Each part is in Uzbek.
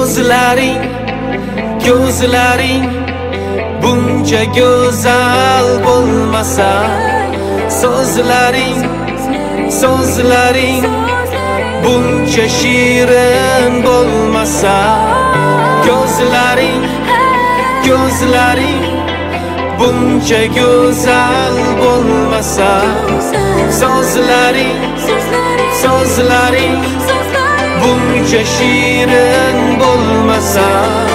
Ko'zlaring buncha go'zal bo'lmasa, so'zlaring buncha shirin bo'lmasa, ko'zlaring buncha go'zal bo'lmasa, so'zlaring buncha shirin bo'lmasa.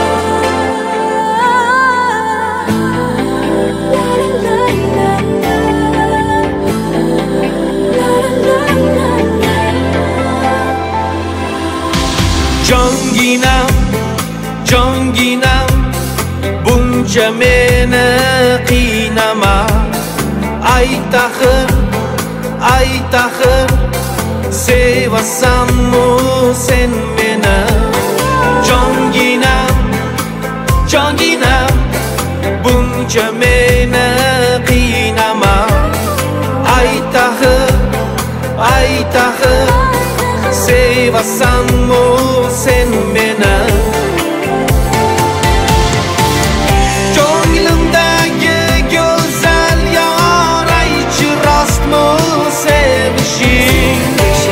Jonginam buncha meni qiynama, ay taxir sevasanmi sen meni? Jonginam buncha meni qiynama, ay taxir sevasanmi sen meni? Ko'nglimdagi go'zal yor, aychi rostmi sevishing?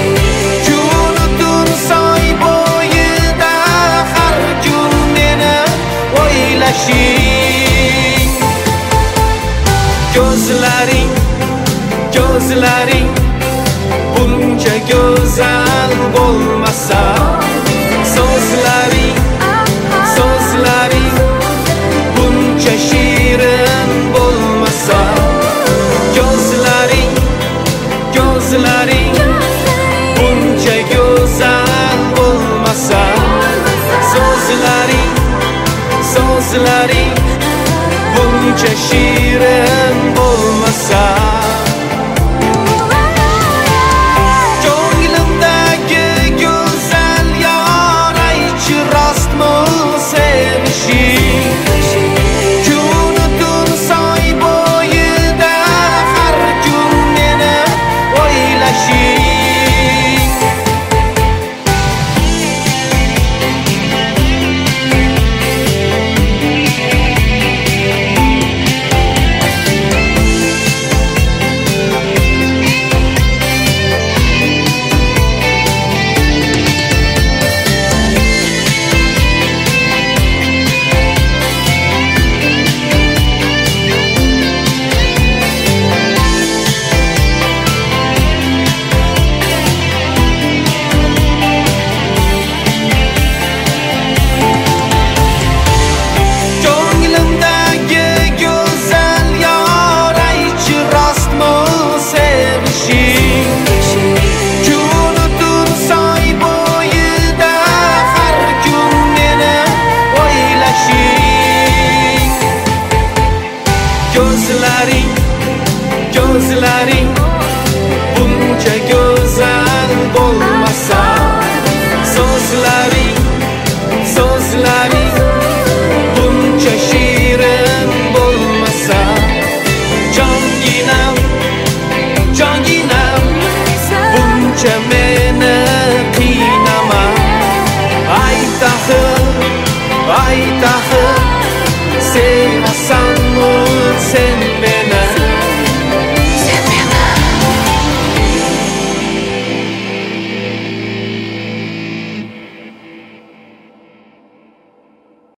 Kun soy bo'yida har kun meni o'ylashing. Ko'zlaring buncha go'zal bo'lmasa, so'zlaring buncha shirin bo'lmasa, ko'zlaring buncha go'zal bo'lmasa, so'zlaring buncha shirin bo'lmasa. Ko'zlaring buncha go'zal bo'lmasa, so'zlaring buncha shirin bo'lmasa, jonginam buncha meni qiynama, ay taxir sevasan